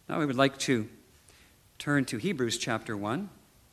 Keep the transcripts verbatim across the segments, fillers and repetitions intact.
Now we would like to turn to Hebrews chapter one.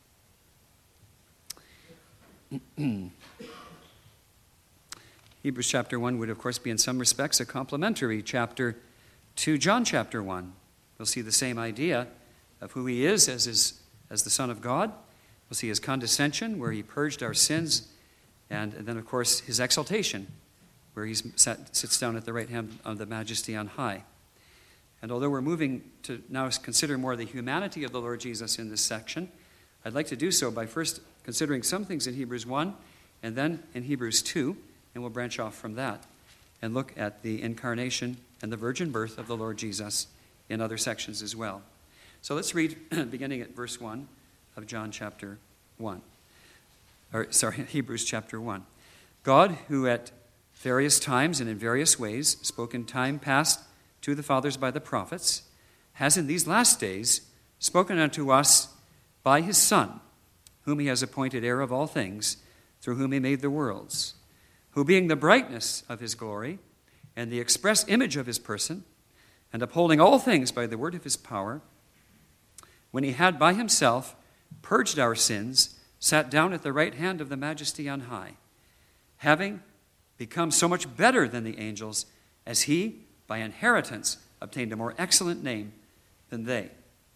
Hebrews chapter one would, of course, be in some respects a complementary chapter to John chapter one. We'll see the same idea of who he is as, his, as the Son of God. We'll see his condescension, where he purged our sins, and, and then, of course, his exaltation, where he sits down at the right hand of the Majesty on high. And although we're moving to now consider more the humanity of the Lord Jesus in this section, I'd like to do so by first considering some things in Hebrews one and then in Hebrews two, and we'll branch off from that and look at the incarnation and the virgin birth of the Lord Jesus in other sections as well. So let's read beginning at verse one of John chapter one. Or sorry, Hebrews chapter one. God, who at various times and in various ways spoke in time past to the fathers by the prophets, has in these last days spoken unto us by his Son, whom he has appointed heir of all things, through whom he made the worlds, who being the brightness of his glory and the express image of his person, and upholding all things by the word of his power, when he had by himself purged our sins, sat down at the right hand of the Majesty on high, having become so much better than the angels, as he, by inheritance, obtained a more excellent name than they.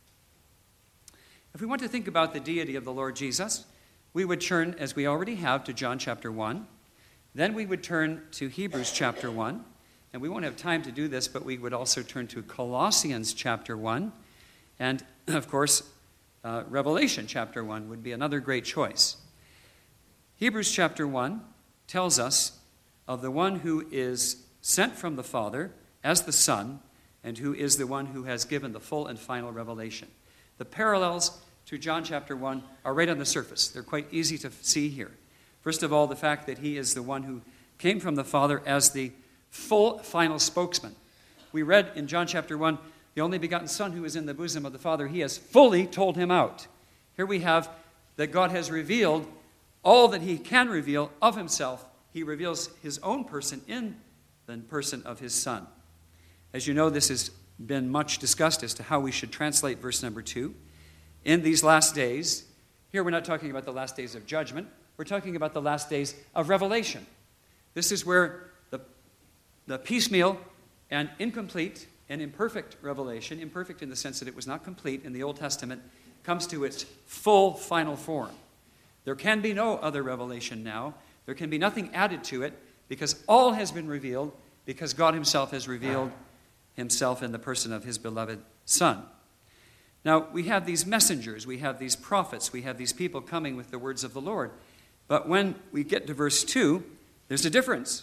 If we want to think about the deity of the Lord Jesus, we would turn, as we already have, to John chapter one. Then we would turn to Hebrews chapter one. And we won't have time to do this, but we would also turn to Colossians chapter one. And, of course, uh, Revelation chapter one would be another great choice. Hebrews chapter one tells us of the one who is sent from the Father as the Son, and who is the one who has given the full and final revelation. The parallels to John chapter one are right on the surface. They're quite easy to see here. First of all, the fact that he is the one who came from the Father as the full final spokesman. We read in John chapter one, the only begotten Son who is in the bosom of the Father, he has fully told him out. Here we have that God has revealed all that he can reveal of himself. He reveals his own person in the person of his Son. As you know, this has been much discussed as to how we should translate verse number two. In these last days, here we're not talking about the last days of judgment, we're talking about the last days of revelation. This is where the, the piecemeal and incomplete and imperfect revelation, imperfect in the sense that it was not complete in the Old Testament, comes to its full final form. There can be no other revelation now. There can be nothing added to it, because all has been revealed, because God himself has revealed himself in the person of his beloved Son. Now, we have these messengers, we have these prophets, we have these people coming with the words of the Lord. But when we get to verse two, there's a difference.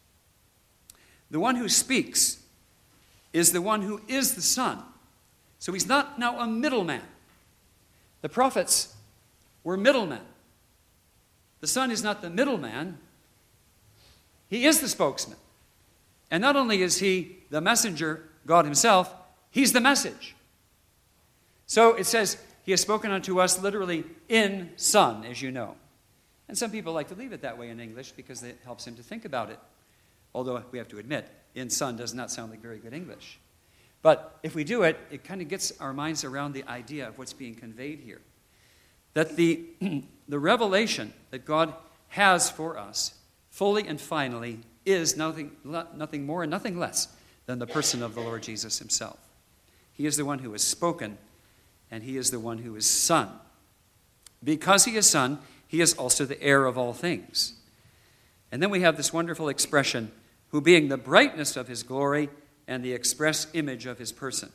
The one who speaks is the one who is the Son. So he's not now a middleman. The prophets were middlemen. The Son is not the middleman. He is the spokesman. And not only is he the messenger, God himself, he's the message. So it says, he has spoken unto us literally in Son, as you know. And some people like to leave it that way in English because it helps him to think about it. Although we have to admit, in Son does not sound like very good English. But if we do it, it kind of gets our minds around the idea of what's being conveyed here. That the, the revelation that God has for us, fully and finally, is nothing, nothing more and nothing less than the person of the Lord Jesus himself. He is the one who has spoken, and he is the one who is Son. Because he is Son, he is also the heir of all things. And then we have this wonderful expression, who being the brightness of his glory and the express image of his person.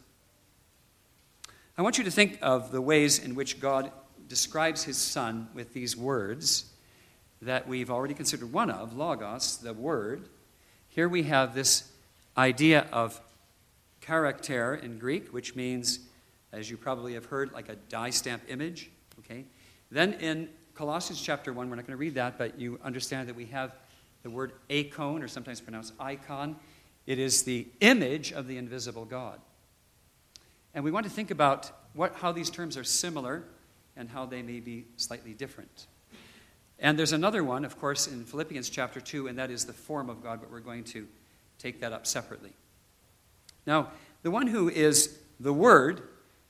I want you to think of the ways in which God describes his Son with these words that we've already considered one of, logos, the word. Here we have this idea of character in Greek, which means, as you probably have heard, like a die stamp image. Okay. Then in Colossians chapter one, we're not going to read that, but you understand that we have the word icon, or sometimes pronounced icon. It is the image of the invisible God. And we want to think about what, how these terms are similar and how they may be slightly different. And there's another one, of course, in Philippians chapter two, and that is the form of God, but we're going to take that up separately. Now, the one who is the Word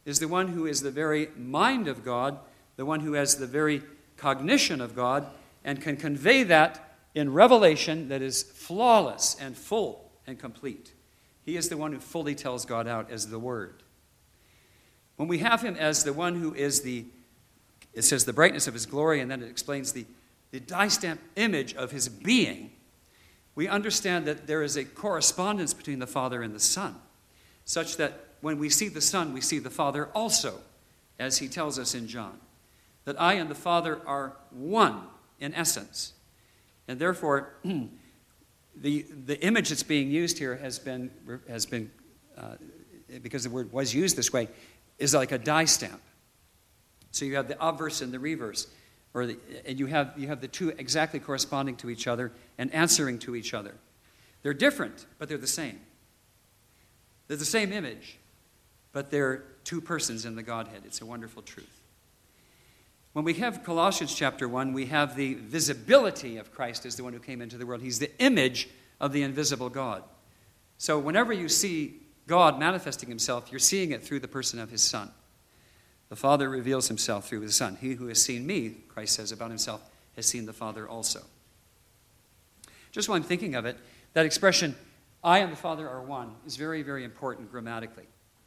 is the one who is the very mind of God, the one who has the very cognition of God, and can convey that in revelation that is flawless and full and complete. He is the one who fully tells God out as the Word. When we have him as the one who is the, it says the brightness of his glory, and then it explains the, the die-stamped image of his being, we understand that there is a correspondence between the Father and the Son, such that when we see the Son, we see the Father also, as he tells us in John, that I and the Father are one in essence. And therefore, the, the image that's being used here has been, has been uh, because the word was used this way, is like a die stamp. So you have the obverse and the reverse, or the, and you have, you have the two exactly corresponding to each other and answering to each other. They're different, but they're the same. They're the same image, but they're two persons in the Godhead. It's a wonderful truth. When we have Colossians chapter one, we have the visibility of Christ as the one who came into the world. He's the image of the invisible God. So whenever you see God manifesting himself, you're seeing it through the person of his Son. The Father reveals himself through his Son. He who has seen me, Christ says about himself, has seen the Father also. Just while I'm thinking of it, that expression, I and the Father are one, is very, very important grammatically.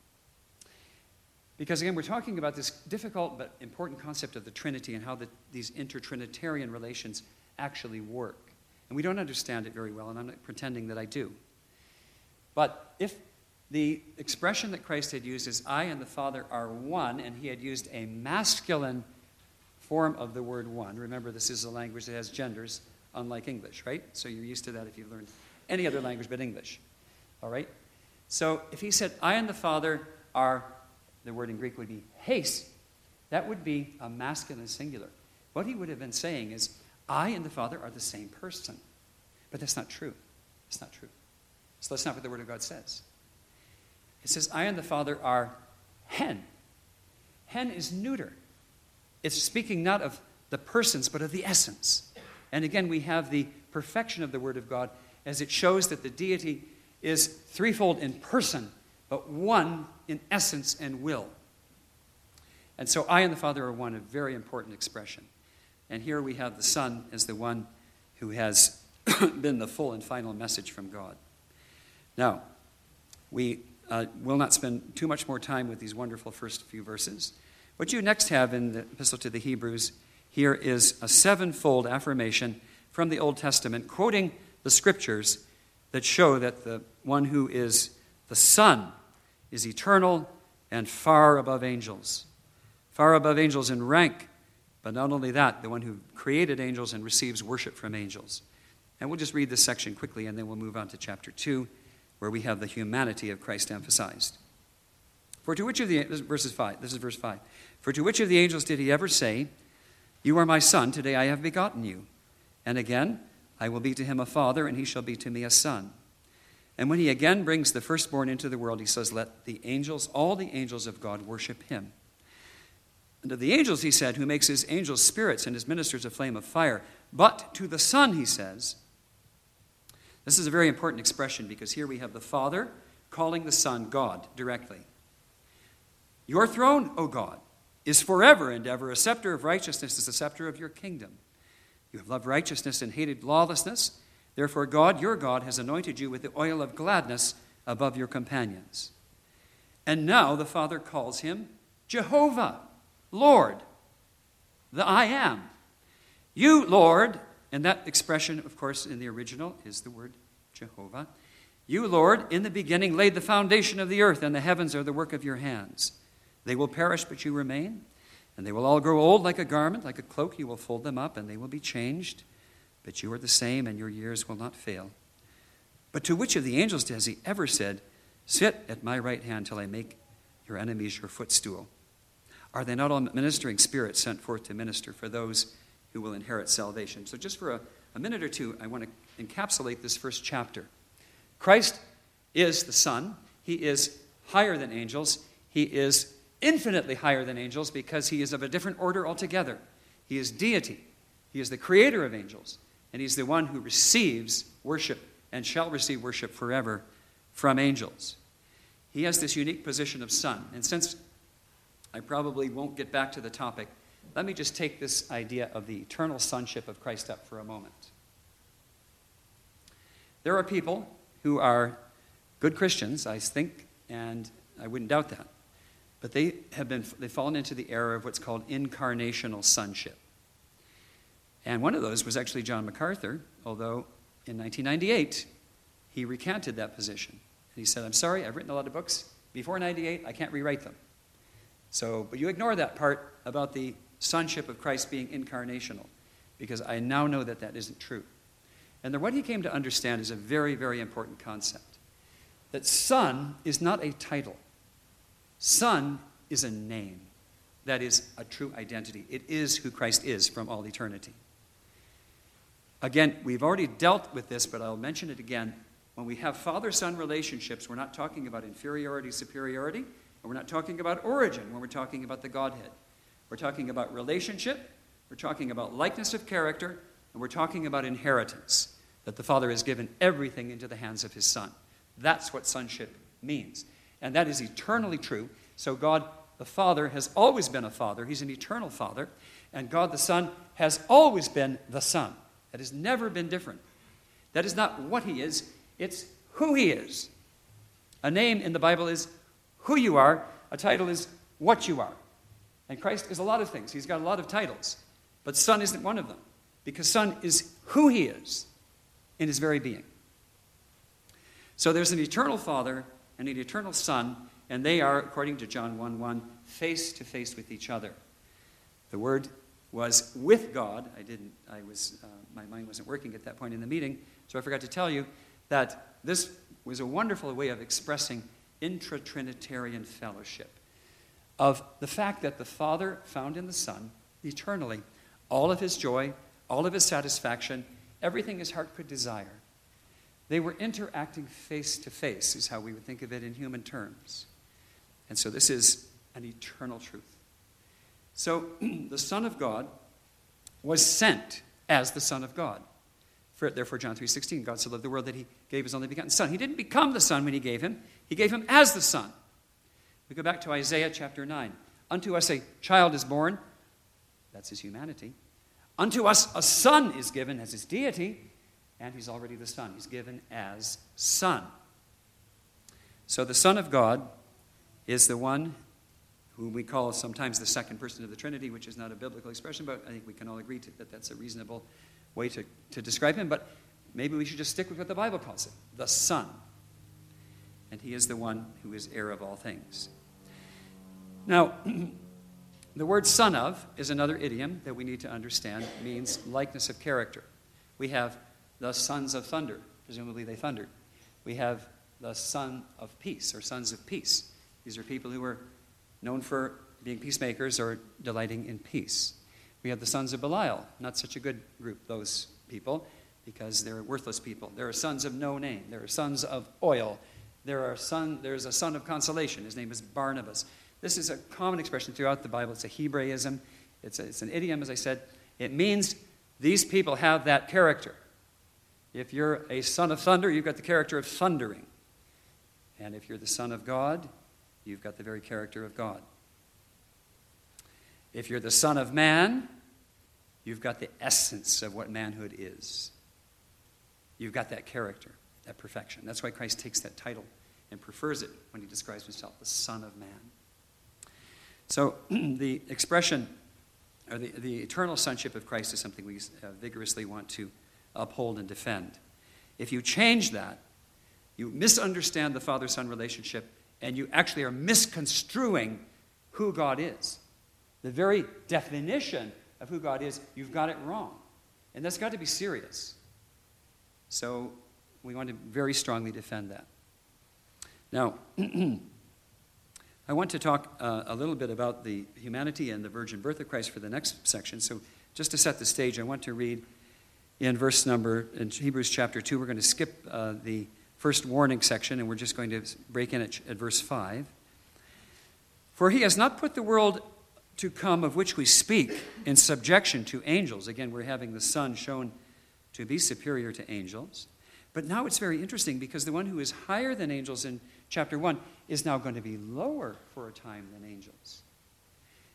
Because again, we're talking about this difficult but important concept of the Trinity and how the, these intertrinitarian relations actually work. And we don't understand it very well, and I'm not pretending that I do. But if the expression that Christ had used is, I and the Father are one, and he had used a masculine form of the word one. Remember, this is a language that has genders, unlike English, right? So you're used to that if you've learned any other language but English. All right? So if he said, I and the Father are, the word in Greek would be heis, that would be a masculine singular. What he would have been saying is, I and the Father are the same person. But that's not true. It's not true. So that's not what the Word of God says. It says, I and the Father are hen. Hen is neuter. It's speaking not of the persons, but of the essence. And again, we have the perfection of the Word of God as it shows that the deity is threefold in person, but one in essence and will. And so I and the Father are one, a very important expression. And here we have the Son as the one who has been the full and final message from God. Now, we uh, will not spend too much more time with these wonderful first few verses. What you next have in the Epistle to the Hebrews here is a sevenfold affirmation from the Old Testament, quoting the Scriptures that show that the one who is the Son is eternal and far above angels. Far above angels in rank, but not only that, the one who created angels and receives worship from angels. And we'll just read this section quickly, and then we'll move on to chapter two, where we have the humanity of Christ emphasized. For to which of the, this is verses five, this is verse five. For to which of the angels did he ever say, you are my son, today I have begotten you? And again, I will be to him a father, and he shall be to me a son. And when he again brings the firstborn into the world, he says, let the angels, all the angels of God, worship him. And of the angels, he said, who makes his angels spirits and his ministers a flame of fire. But to the Son, he says, this is a very important expression because here we have the Father calling the Son God directly. Your throne, O God, is forever and ever. A scepter of righteousness is the scepter of your kingdom. You have loved righteousness and hated lawlessness. Therefore, God, your God, has anointed you with the oil of gladness above your companions. And now the Father calls him Jehovah, Lord, the I am. You, Lord, and that expression, of course, in the original is the word Jehovah. You, Lord, in the beginning laid the foundation of the earth, and the heavens are the work of your hands. They will perish, but you remain, and they will all grow old like a garment, like a cloak. You will fold them up, and they will be changed. But you are the same, and your years will not fail. But to which of the angels has he ever said, sit at my right hand till I make your enemies your footstool? Are they not all ministering spirits sent forth to minister for those who will inherit salvation? So just for a, a minute or two, I want to encapsulate this first chapter. Christ is the Son. He is higher than angels. He is infinitely higher than angels because he is of a different order altogether. He is deity. He is the creator of angels. And he's the one who receives worship and shall receive worship forever from angels. He has this unique position of Son. And since I probably won't get back to the topic. Let me just take this idea of the eternal sonship of Christ up for a moment. There are people who are good Christians, I think, and I wouldn't doubt that. But they have been they've fallen into the error of what's called incarnational sonship. And one of those was actually John MacArthur, although in nineteen ninety-eight, he recanted that position. And he said, I'm sorry, I've written a lot of books. Before ninety-eight, I can't rewrite them. So, but you ignore that part about the sonship of Christ being incarnational, because I now know that that isn't true. And then what he came to understand is a very, very important concept. That son is not a title. Son is a name. That is a true identity. It is who Christ is from all eternity. Again, we've already dealt with this, but I'll mention it again. When we have father-son relationships, we're not talking about inferiority, superiority, and we're not talking about origin when we're talking about the Godhead. We're talking about relationship, we're talking about likeness of character, and we're talking about inheritance, that the Father has given everything into the hands of his Son. That's what sonship means. And that is eternally true. So God the Father has always been a Father. He's an eternal Father. And God the Son has always been the Son. That has never been different. That is not what he is, it's who he is. A name in the Bible is who you are. A title is what you are. And Christ is a lot of things. He's got a lot of titles. But Son isn't one of them. Because Son is who he is in his very being. So there's an eternal Father and an eternal Son, and they are, according to John one one, face to face with each other. The Word was with God. I didn't, I was, uh, my mind wasn't working at that point in the meeting, so I forgot to tell you that this was a wonderful way of expressing intra-Trinitarian fellowship, of the fact that the Father found in the Son, eternally, all of his joy, all of his satisfaction, everything his heart could desire. They were interacting face to face, is how we would think of it in human terms. And so this is an eternal truth. So the Son of God was sent as the Son of God. For, therefore, John three sixteen, God so loved the world that he gave his only begotten Son. He didn't become the Son when he gave him. He gave him as the Son. We go back to Isaiah chapter nine. Unto us a child is born. That's his humanity. Unto us a son is given as his deity. And he's already the Son. He's given as Son. So the Son of God is the one who we call sometimes the second person of the Trinity, which is not a biblical expression, but I think we can all agree to, that that's a reasonable way to, to describe him. But maybe we should just stick with what the Bible calls it, the Son. And he is the one who is heir of all things. Now, the word son of is another idiom that we need to understand. It means likeness of character. We have the sons of thunder. Presumably they thundered. We have the son of peace, or sons of peace. These are people who are known for being peacemakers or delighting in peace. We have the sons of Belial. Not such a good group, those people, because they're worthless people. There are sons of no name. There are sons of oil. There are son, there's a son of consolation. His name is Barnabas. This is a common expression throughout the Bible. It's a Hebraism. It's, a, it's an idiom, as I said. It means these people have that character. If you're a son of thunder, you've got the character of thundering. And if you're the Son of God, you've got the very character of God. If you're the Son of Man, you've got the essence of what manhood is. You've got that character, that perfection. That's why Christ takes that title and prefers it when he describes himself, the Son of Man. So the expression, or the, the eternal sonship of Christ is something we uh, vigorously want to uphold and defend. If you change that, you misunderstand the father-son relationship, and you actually are misconstruing who God is. The very definition of who God is, you've got it wrong. And that's got to be serious. So we want to very strongly defend that. Now, I want to talk uh, a little bit about the humanity and the virgin birth of Christ for the next section. So just to set the stage, I want to read in verse number, in Hebrews chapter two, we're going to skip uh, the first warning section, and we're just going to break in at, at verse five. For he has not put the world to come of which we speak in subjection to angels. Again, we're having the Son shown to be superior to angels. But now it's very interesting because the one who is higher than angels in chapter one is now going to be lower for a time than angels.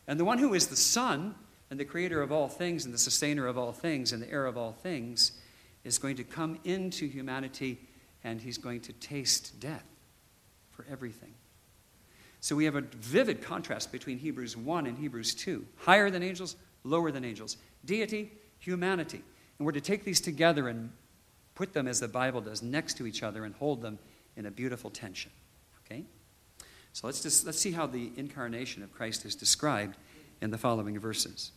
And the one who is the Son and the creator of all things and the sustainer of all things and the heir of all things is going to come into humanity, and he's going to taste death for everything. So we have a vivid contrast between Hebrews one and Hebrews two. Higher than angels, lower than angels. Deity, humanity. And we're to take these together and put them, as the Bible does, next to each other and hold them in a beautiful tension. Okay? So let's just let's see how the incarnation of Christ is described in the following verses.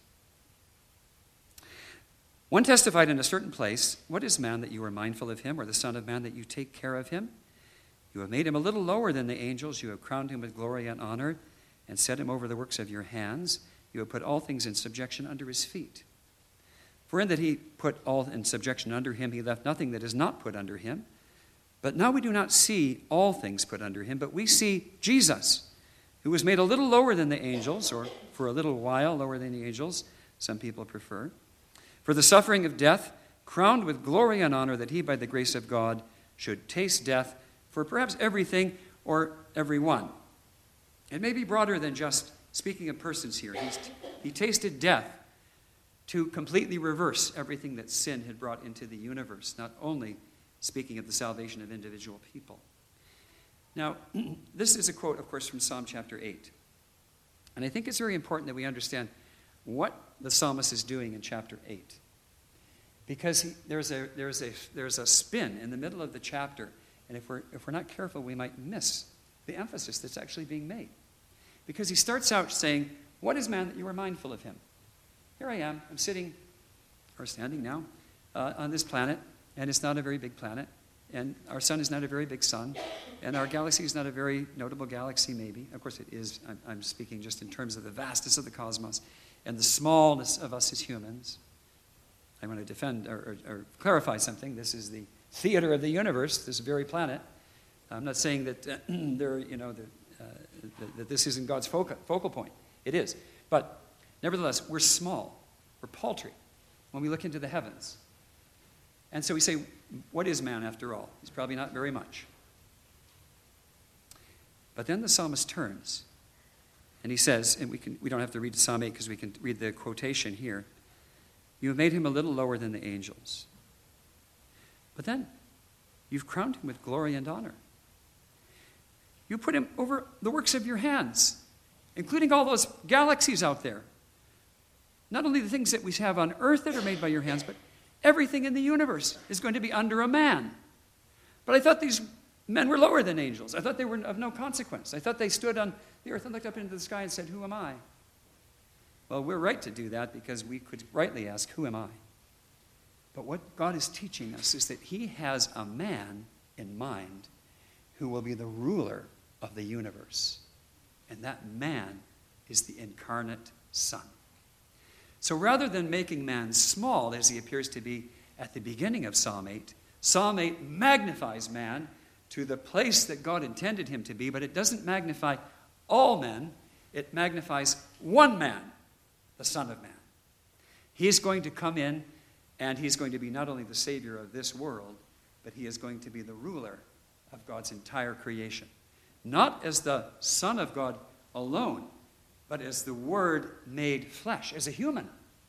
One testified in a certain place, "What is man that you are mindful of him, or the son of man that you take care of him? You have made him a little lower than the angels. You have crowned him with glory and honor and set him over the works of your hands. You have put all things in subjection under his feet. For in that he put all in subjection under him, he left nothing that is not put under him. But now we do not see all things put under him, but we see Jesus, who was made a little lower than the angels, or for a little while lower than the angels, some people prefer, for the suffering of death, crowned with glory and honor, that he, by the grace of God, should taste death for perhaps everything or everyone." It may be broader than just speaking of persons here. He's, he tasted death to completely reverse everything that sin had brought into the universe, not only speaking of the salvation of individual people. Now, this is a quote, of course, from Psalm chapter eight. And I think it's very important that we understand what the psalmist is doing in chapter eight. Because he, there's, a, there's, a, there's a spin in the middle of the chapter, and if we're, if we're not careful, we might miss the emphasis that's actually being made. Because he starts out saying, "What is man that you are mindful of him?" Here I am, I'm sitting, or standing now, uh, on this planet, and it's not a very big planet, and our sun is not a very big sun, and our galaxy is not a very notable galaxy, maybe. Of course it is, I'm, I'm speaking just in terms of the vastness of the cosmos, and the smallness of us as humans. I want to defend or, or, or clarify something. This is the theater of the universe, this very planet. I'm not saying that uh, there, you know, the, uh, that, that this isn't God's focal, focal point. It is. But nevertheless, we're small. We're paltry when we look into the heavens. And so we say, what is man after all? He's probably not very much. But then the psalmist turns, and he says, and we, can, we don't have to read Psalm eight because we can read the quotation here, "You have made him a little lower than the angels. But then, you've crowned him with glory and honor. You put him over the works of your hands, including all those galaxies out there. Not only the things that we have on earth that are made by your hands, but everything in the universe is going to be under a man. But I thought these men were lower than angels. I thought they were of no consequence. I thought they stood on the earth and looked up into the sky and said, 'Who am I?' Well, we're right to do that because we could rightly ask, 'Who am I?' But what God is teaching us is that he has a man in mind who will be the ruler of the universe. And that man is the incarnate Son. So rather than making man small, as he appears to be at the beginning of Psalm eight, Psalm eight magnifies man to the place that God intended him to be, but it doesn't magnify all men. It magnifies one man, the Son of Man. He's going to come in, and he's going to be not only the Savior of this world, but he is going to be the ruler of God's entire creation. Not as the Son of God alone, but as the Word made flesh, as a human,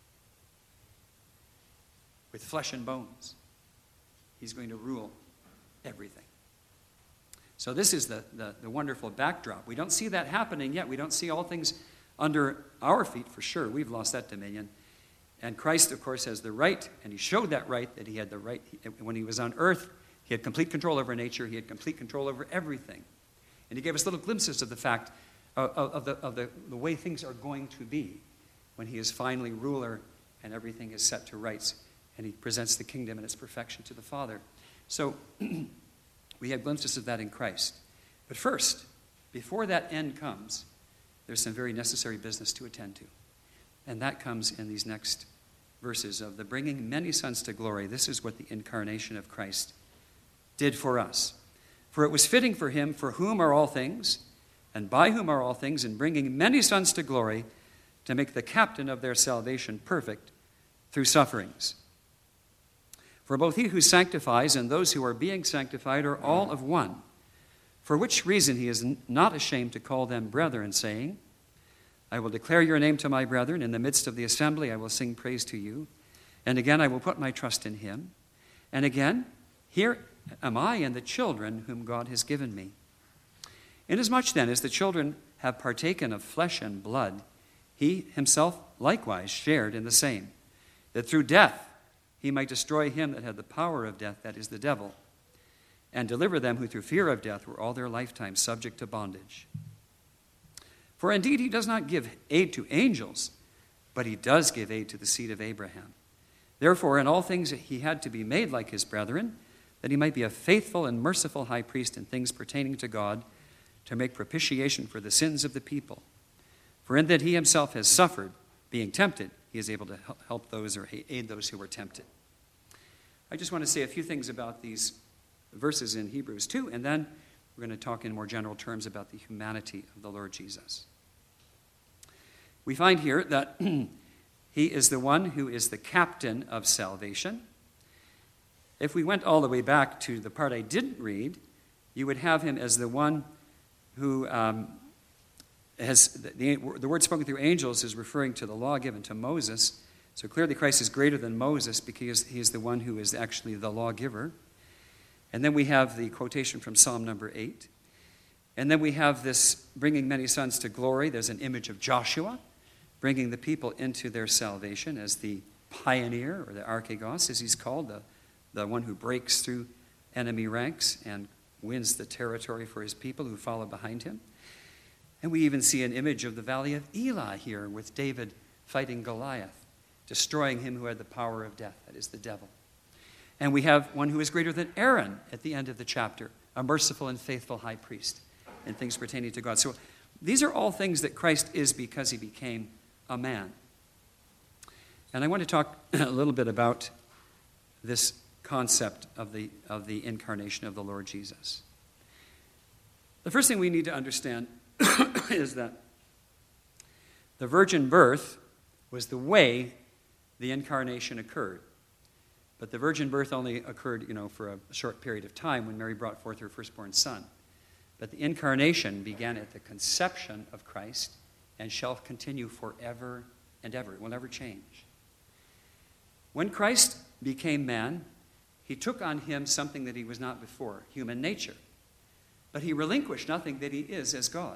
with flesh and bones. He's going to rule everything. So this is the, the, the wonderful backdrop. We don't see that happening yet. We don't see all things under our feet for sure. We've lost that dominion. And Christ, of course, has the right, and he showed that right, that he had the right. When he was on earth, he had complete control over nature. He had complete control over everything. And he gave us little glimpses of the fact, of, of, the, of the, the way things are going to be when he is finally ruler and everything is set to rights. And he presents the kingdom in its perfection to the Father. So we have glimpses of that in Christ. But first, before that end comes, there's some very necessary business to attend to. And that comes in these next verses of the bringing many sons to glory. This is what the incarnation of Christ did for us. For it was fitting for him, for whom are all things, and by whom are all things, in bringing many sons to glory, to make the captain of their salvation perfect through sufferings. For both he who sanctifies and those who are being sanctified are all of one, for which reason he is not ashamed to call them brethren, saying, I will declare your name to my brethren. In the midst of the assembly, I will sing praise to you. And again, I will put my trust in him. And again, here am I and the children whom God has given me. Inasmuch then as the children have partaken of flesh and blood, he himself likewise shared in the same, that through death he might destroy him that had the power of death, that is the devil, and deliver them who through fear of death were all their lifetime subject to bondage. For indeed he does not give aid to angels, but he does give aid to the seed of Abraham. Therefore, in all things he had to be made like his brethren, that he might be a faithful and merciful high priest in things pertaining to God, to make propitiation for the sins of the people. For in that he himself has suffered, being tempted, he is able to help those or aid those who were tempted. I just want to say a few things about these verses in Hebrews two, and then we're going to talk in more general terms about the humanity of the Lord Jesus. We find here that he is the one who is the captain of salvation. If we went all the way back to the part I didn't read, you would have him as the one who um, has, the, the word spoken through angels is referring to the law given to Moses. So clearly Christ is greater than Moses because he is the one who is actually the lawgiver. And then we have the quotation from Psalm number eight. And then we have this bringing many sons to glory. There's an image of Joshua bringing the people into their salvation as the pioneer, or the archegos, as he's called, the, the one who breaks through enemy ranks and wins the territory for his people who follow behind him. And we even see an image of the valley of Elah here with David fighting Goliath, destroying him who had the power of death, that is the devil. And we have one who is greater than Aaron at the end of the chapter, a merciful and faithful high priest in things pertaining to God. So these are all things that Christ is because he became a man. And I want to talk a little bit about this concept of the, of the incarnation of the Lord Jesus. The first thing we need to understand is that the virgin birth was the way the incarnation occurred. But the virgin birth only occurred, you know, for a short period of time when Mary brought forth her firstborn son. But the incarnation began at the conception of Christ and shall continue forever and ever. It will never change. When Christ became man, he took on him something that he was not before, human nature. But he relinquished nothing that he is as God.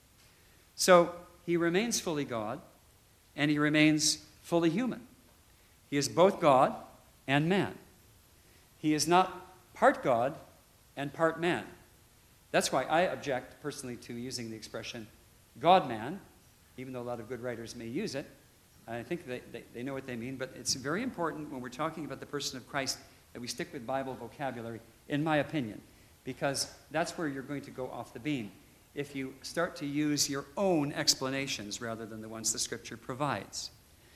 So he remains fully God, and he remains fully human. He is both God and man. He is not part God and part man. That's why I object personally to using the expression God-man, even though a lot of good writers may use it. I think they, they, they know what they mean, but it's very important when we're talking about the person of Christ that we stick with Bible vocabulary, in my opinion, because that's where you're going to go off the beam if you start to use your own explanations rather than the ones the Scripture provides.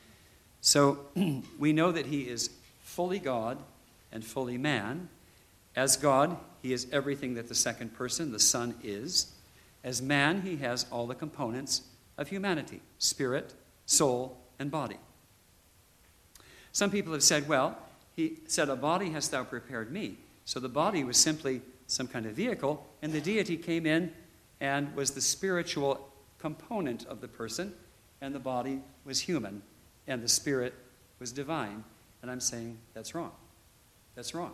So we know that he is fully God and fully man. As God, he is everything that the second person, the Son, is. As man, he has all the components of humanity: spirit, soul, and body. Some people have said, well, he said, a body hast thou prepared me. So the body was simply some kind of vehicle, and the deity came in and was the spiritual component of the person, and the body was human, and the spirit was divine. And I'm saying that's wrong. That's wrong.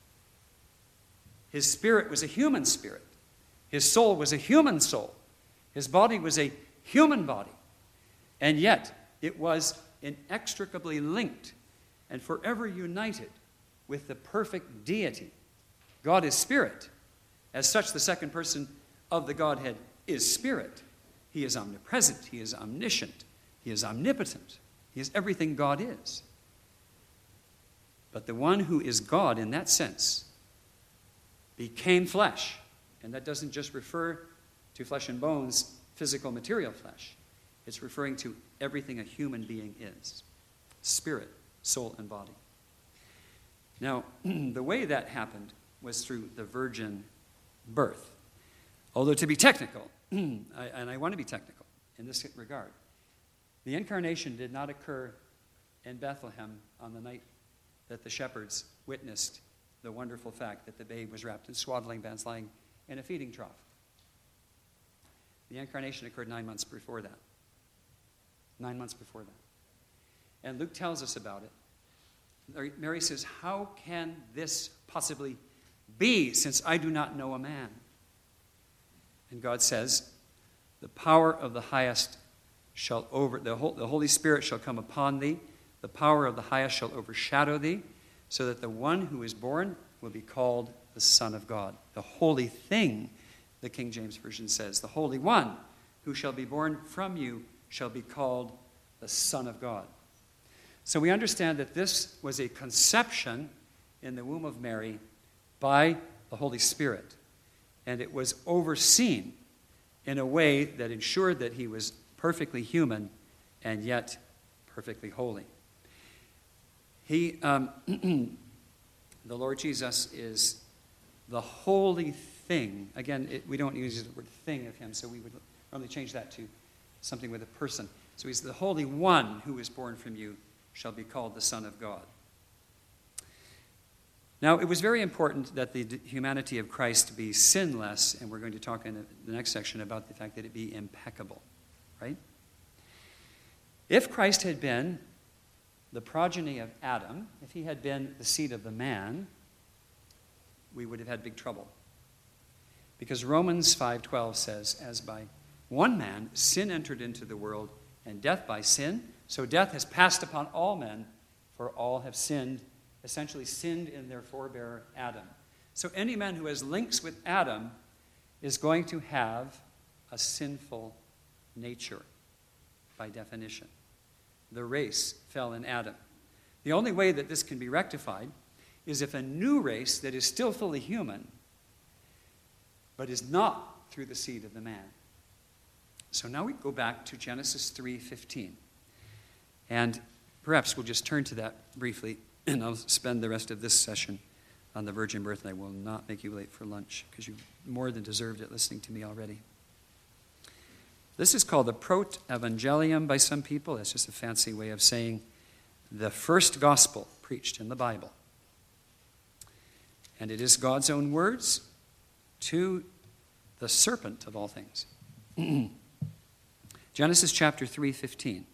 His spirit was a human spirit. His soul was a human soul. His body was a human body. And yet, it was inextricably linked and forever united with the perfect deity. God is spirit. As such, the second person of the Godhead is spirit. He is omnipresent. He is omniscient. He is omnipotent. He is everything God is. But the one who is God in that sense became flesh. And that doesn't just refer to flesh and bones, physical, material flesh. It's referring to everything a human being is: spirit, soul, and body. Now, the way that happened was through the virgin birth. Although, to be technical, I, and I want to be technical in this regard, the incarnation did not occur in Bethlehem on the night that the shepherds witnessed the wonderful fact that the babe was wrapped in swaddling bands lying in a feeding trough. The incarnation occurred nine months before that. nine months before that. And Luke tells us about it. Mary says, how can this possibly be, since I do not know a man? And God says, the power of the highest shall over, the, the Holy Spirit shall come upon thee, the power of the highest shall overshadow thee, so that the one who is born will be called the Son of God. The holy thing, the King James Version says, the Holy One who shall be born from you shall be called the Son of God. So we understand that this was a conception in the womb of Mary by the Holy Spirit. And it was overseen in a way that ensured that he was perfectly human and yet perfectly holy. He, um, the Lord Jesus is the holy thing. Again, it, we don't use the word thing of him, so we would normally change that to something with a person. So he's the Holy One who is born from you shall be called the Son of God. Now, it was very important that the humanity of Christ be sinless, and we're going to talk in the next section about the fact that it be impeccable, right? If Christ had been the progeny of Adam, if he had been the seed of the man, we would have had big trouble. Because Romans five twelve says, as by one man sin entered into the world, and death by sin, so death has passed upon all men, for all have sinned, essentially sinned in their forebearer Adam. So any man who has links with Adam is going to have a sinful nature, by definition. The race fell in Adam. The only way that this can be rectified is if a new race that is still fully human, but is not through the seed of the man. So now we go back to Genesis three fifteen. And perhaps we'll just turn to that briefly, and I'll spend the rest of this session on the virgin birth, and I will not make you late for lunch, because you more than deserved it listening to me already. This is called the Proto-Evangelium by some people. It's just a fancy way of saying the first gospel preached in the Bible. And it is God's own words to the serpent of all things. Genesis chapter three fifteen.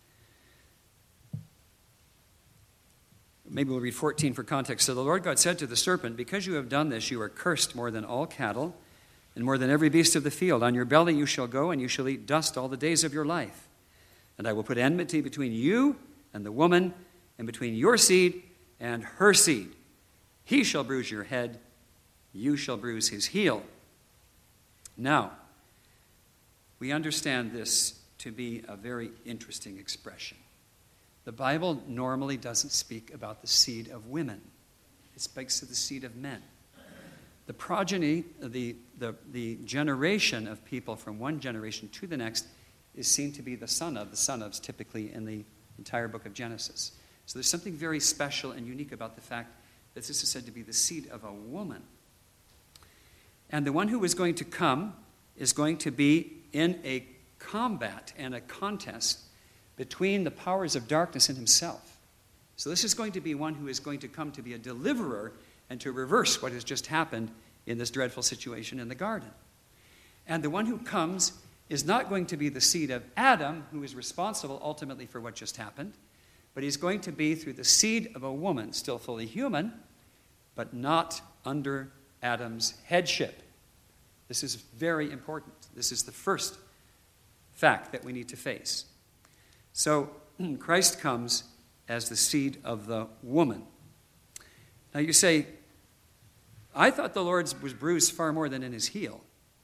Maybe we'll read fourteen for context. So the Lord God said to the serpent, because you have done this, you are cursed more than all cattle and more than every beast of the field. On your belly you shall go, and you shall eat dust all the days of your life. And I will put enmity between you and the woman, and between your seed and her seed. He shall bruise your head, you shall bruise his heel. Now, we understand this to be a very interesting expression. The Bible normally doesn't speak about the seed of women. It speaks of the seed of men. The progeny, the, the, the generation of people from one generation to the next is seen to be the son of, the son ofs typically in the entire book of Genesis. So there's something very special and unique about the fact that this is said to be the seed of a woman. And the one who is going to come is going to be in a combat and a contest between the powers of darkness and himself. So this is going to be one who is going to come to be a deliverer and to reverse what has just happened in this dreadful situation in the garden. And the one who comes is not going to be the seed of Adam, who is responsible ultimately for what just happened, but he's going to be through the seed of a woman, still fully human, but not under Adam's headship. This is very important. This is the first fact that we need to face. So Christ comes as the seed of the woman. Now you say, I thought the Lord's was bruised far more than in his heel.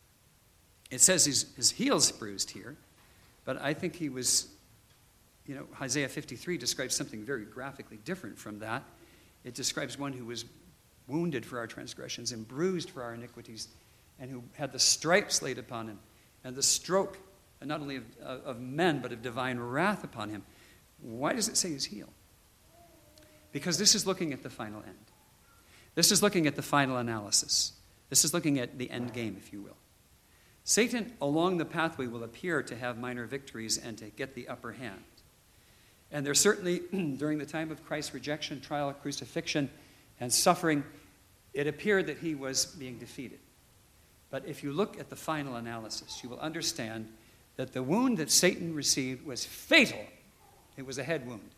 It says his, his heel's bruised here, but I think he was, you know, Isaiah fifty-three describes something very graphically different from that. It describes one who was wounded for our transgressions and bruised for our iniquities, and who had the stripes laid upon him, and the stroke, and not only of, of men, but of divine wrath upon him. Why does it say his heel? Because this is looking at the final end. This is looking at the final analysis. This is looking at the end game, if you will. Satan, along the pathway, will appear to have minor victories and to get the upper hand. And there certainly, during the time of Christ's rejection, trial, crucifixion, and suffering, it appeared that he was being defeated. But if you look at the final analysis, you will understand that the wound that Satan received was fatal. It was a head wound.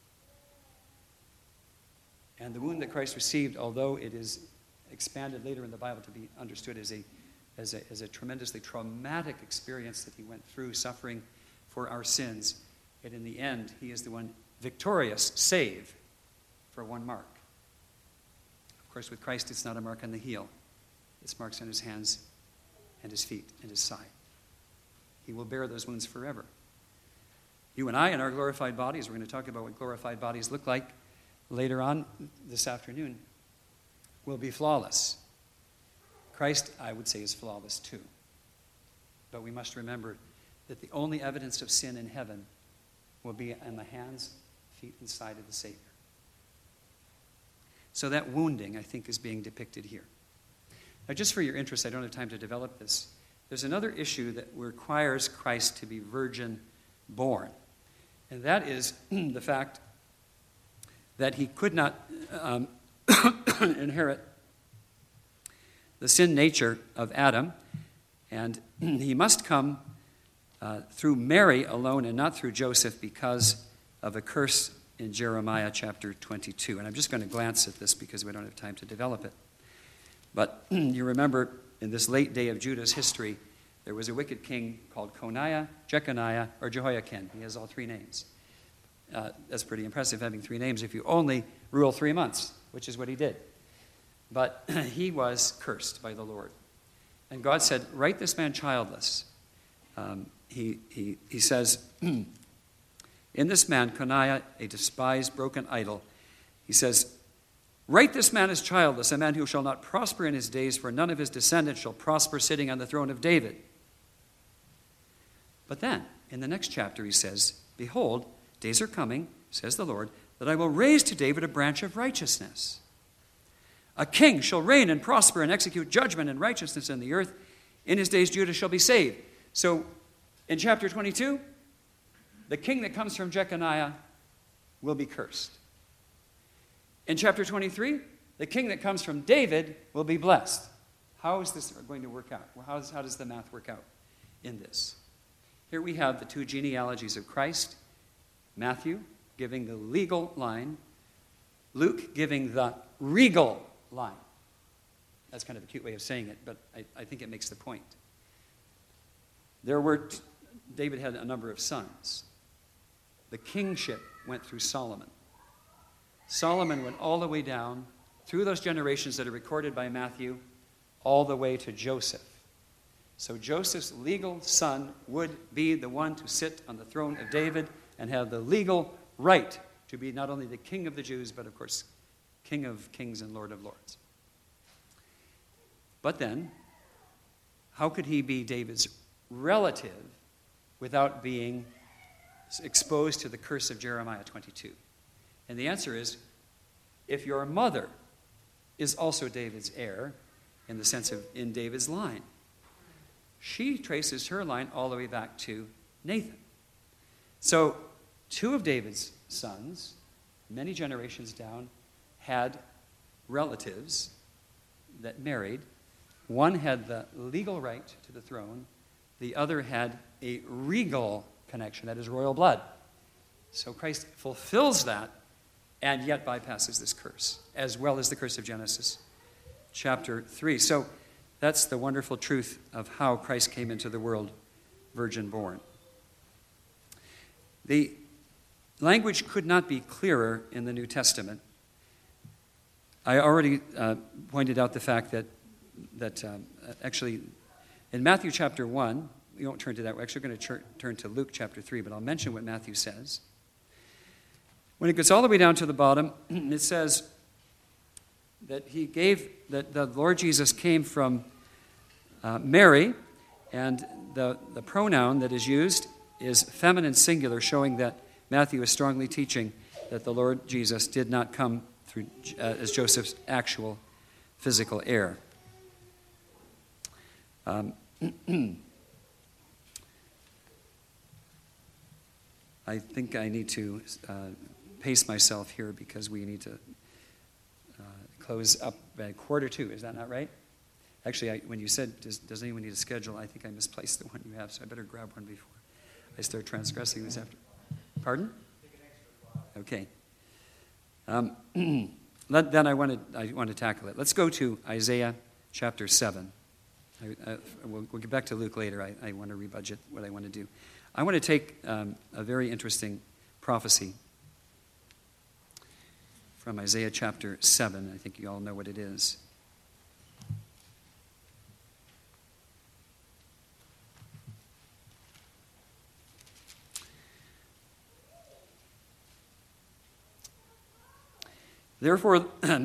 And the wound that Christ received, although it is expanded later in the Bible to be understood as a, as a, as a tremendously traumatic experience that he went through, suffering for our sins, yet in the end, he is the one victorious, save for one mark. Of course, with Christ, it's not a mark on the heel. It's marks on his hands and his feet and his side. He will bear those wounds forever. You and I, in our glorified bodies, we're going to talk about what glorified bodies look like later on this afternoon, will be flawless. Christ, I would say, is flawless too. But we must remember that the only evidence of sin in heaven will be on the hands, feet, and side of the Savior. So that wounding, I think, is being depicted here. Now, just for your interest, I don't have time to develop this. There's another issue that requires Christ to be virgin born. And that is the fact that he could not um, inherit the sin nature of Adam, and he must come uh, through Mary alone and not through Joseph because of a curse in Jeremiah chapter twenty-two. And I'm just going to glance at this because we don't have time to develop it. But you remember in this late day of Judah's history, there was a wicked king called Coniah, Jeconiah, or Jehoiakim. He has all three names. Uh, that's pretty impressive, having three names if you only rule three months, which is what he did. But he was cursed by the Lord. And God said, write this man childless. Um, he, he, he says, in this man, Coniah, a despised, broken idol, he says, write this man as childless, a man who shall not prosper in his days, for none of his descendants shall prosper sitting on the throne of David. But then, in the next chapter, he says, behold, days are coming, says the Lord, that I will raise to David a branch of righteousness. A king shall reign and prosper and execute judgment and righteousness in the earth. In his days Judah shall be saved. So, in chapter twenty-two, the king that comes from Jeconiah will be cursed. In chapter twenty-three, the king that comes from David will be blessed. How is this going to work out? How does, how does the math work out in this? Here we have the two genealogies of Christ. Matthew giving the legal line. Luke giving the regal line. That's kind of a cute way of saying it, but I, I think it makes the point. There were, t- David had a number of sons. The kingship went through Solomon. Solomon went all the way down through those generations that are recorded by Matthew, all the way to Joseph. So Joseph's legal son would be the one to sit on the throne of David and have the legal right to be not only the king of the Jews, but of course, King of kings and Lord of lords. But then, how could he be David's relative without being exposed to the curse of Jeremiah twenty-two? And the answer is, if your mother is also David's heir, in the sense of in David's line, she traces her line all the way back to Nathan. So, two of David's sons, many generations down, had relatives that married. One had the legal right to the throne. The other had a regal connection, that is royal blood. So Christ fulfills that and yet bypasses this curse, as well as the curse of Genesis chapter three. So that's the wonderful truth of how Christ came into the world virgin born. The language could not be clearer in the New Testament. I already uh, pointed out the fact that, that um, actually in Matthew chapter one, we won't turn to that. We're actually going to ch- turn to Luke chapter three, but I'll mention what Matthew says. When it gets all the way down to the bottom, it says that he gave, that the Lord Jesus came from uh, Mary, and the, the pronoun that is used is feminine singular, showing that Matthew is strongly teaching that the Lord Jesus did not come through uh, as Joseph's actual physical heir. Um, I think I need to uh, pace myself here because we need to uh, close up at quarter two. Is that not right? Actually, I, when you said, does, does anyone need a schedule, I think I misplaced the one you have, so I better grab one before I start transgressing this after. Pardon? Okay. Um, let, then I want to I want to tackle it. Let's go to Isaiah chapter seven. I, I, we'll, we'll get back to Luke later. I, I want to rebudget what I want to do. I want to take um, a very interesting prophecy from Isaiah chapter seven. I think you all know what it is. Therefore, uh,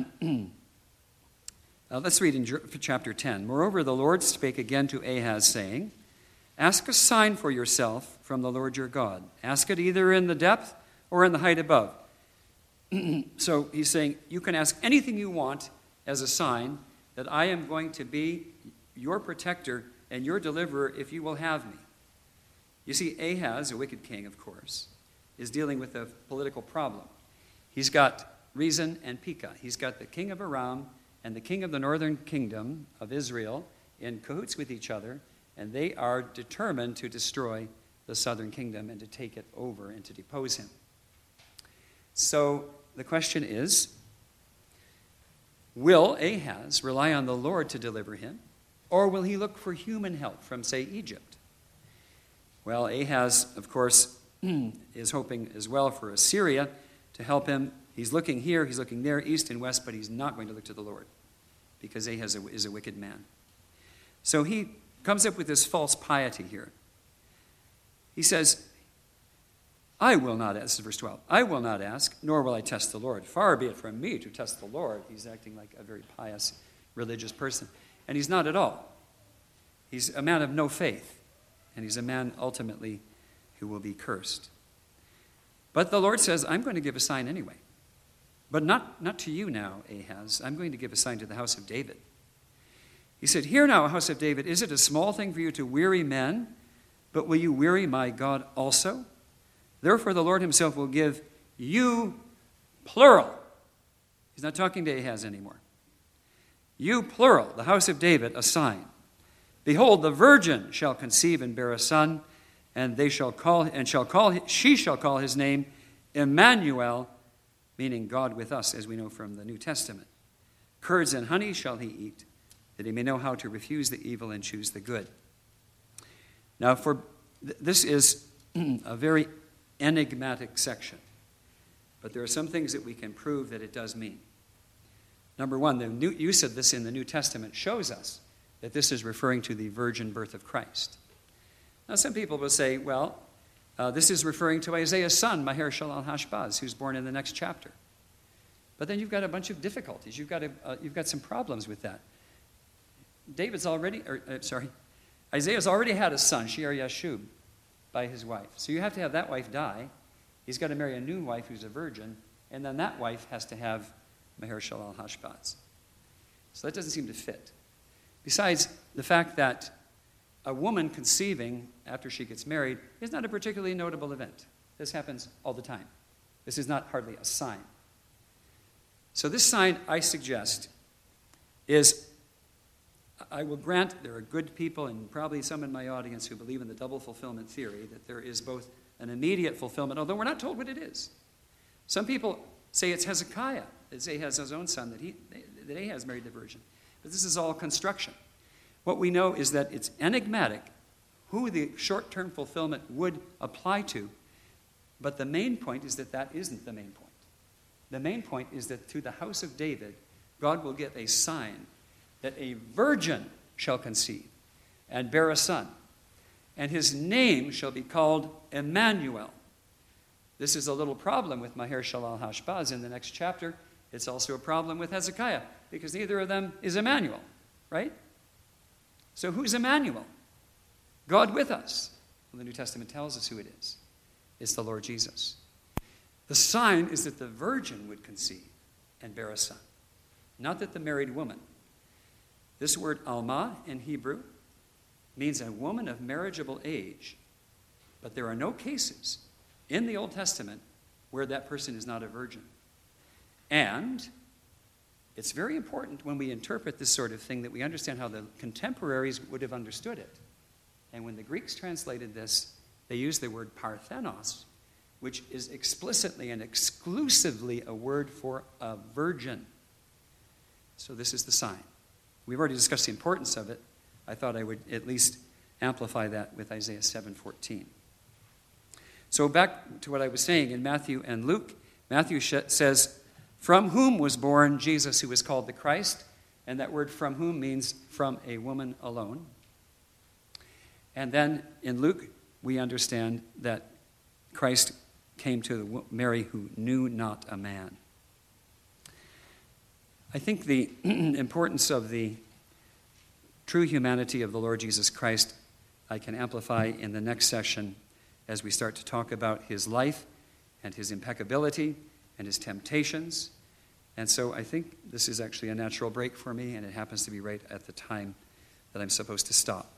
let's read in chapter ten. Moreover, the Lord spake again to Ahaz, saying, ask a sign for yourself from the Lord your God. Ask it either in the depth or in the height above. So he's saying, you can ask anything you want as a sign that I am going to be your protector and your deliverer if you will have me. You see, Ahaz, a wicked king, of course, is dealing with a political problem. He's got Rezin and Pekah. He's got the king of Aram and the king of the northern kingdom of Israel in cahoots with each other, and they are determined to destroy the southern kingdom and to take it over and to depose him. So the question is, will Ahaz rely on the Lord to deliver him, or will he look for human help from, say, Egypt? Well, Ahaz, of course, is hoping as well for Assyria to help him. He's looking here, he's looking there, east and west, but he's not going to look to the Lord because Ahaz is a wicked man. So he comes up with this false piety here. He says, I will not ask, this is verse twelve, I will not ask, nor will I test the Lord. Far be it from me to test the Lord. He's acting like a very pious, religious person. And he's not at all. He's a man of no faith, and he's a man ultimately who will be cursed. But the Lord says, I'm going to give a sign anyway. But not, not to you now, Ahaz. I'm going to give a sign to the house of David. He said, hear now, house of David, is it a small thing for you to weary men, but will you weary my God also? Therefore the Lord himself will give you, plural. He's not talking to Ahaz anymore. You, plural, the house of David, a sign. Behold, the virgin shall conceive and bear a son, and they shall call, and shall call, she shall call his name Emmanuel, meaning God with us, as we know from the New Testament. Curds and honey shall he eat, that he may know how to refuse the evil and choose the good. Now, for th- this is a very enigmatic section, but there are some things that we can prove that it does mean. Number one, the new, use of this in the New Testament shows us that this is referring to the virgin birth of Christ. Now, some people will say, well, Uh, this is referring to Isaiah's son, Maher-shalal-hash-baz, who's born in the next chapter. But then you've got a bunch of difficulties. You've got a, uh, you've got some problems with that. David's already, or, uh, sorry, Isaiah's already had a son, Shear-Yashub, by his wife. So you have to have that wife die. He's got to marry a new wife who's a virgin, and then that wife has to have Maher-shalal-hash-baz. So that doesn't seem to fit. Besides, the fact that a woman conceiving after she gets married is not a particularly notable event. This happens all the time. This is not hardly a sign. So this sign, I suggest, is, I will grant there are good people and probably some in my audience who believe in the double fulfillment theory, that there is both an immediate fulfillment, although we're not told what it is. Some people say it's Hezekiah, that Ahaz has his own son, that, he, that Ahaz married the virgin. But this is all construction. What we know is that it's enigmatic who the short-term fulfillment would apply to, but the main point is that that isn't the main point. The main point is that to the house of David, God will give a sign that a virgin shall conceive and bear a son, and his name shall be called Emmanuel. This is a little problem with Maher-shalal-hash-baz in the next chapter. It's also a problem with Hezekiah, because neither of them is Emmanuel, right? So who's Emmanuel? God with us. Well, the New Testament tells us who it is. It's the Lord Jesus. The sign is that the virgin would conceive and bear a son, not that the married woman. This word alma in Hebrew means a woman of marriageable age, but there are no cases in the Old Testament where that person is not a virgin. And it's very important when we interpret this sort of thing that we understand how the contemporaries would have understood it. And when the Greeks translated this, they used the word parthenos, which is explicitly and exclusively a word for a virgin. So this is the sign. We've already discussed the importance of it. I thought I would at least amplify that with Isaiah seven fourteen. So back to what I was saying in Matthew and Luke, Matthew says, from whom was born Jesus, who is called the Christ, and that word from whom means from a woman alone. And then in Luke, we understand that Christ came to Mary who knew not a man. I think the importance of the true humanity of the Lord Jesus Christ I can amplify in the next session as we start to talk about his life and his impeccability and his temptations. And so I think this is actually a natural break for me, and it happens to be right at the time that I'm supposed to stop.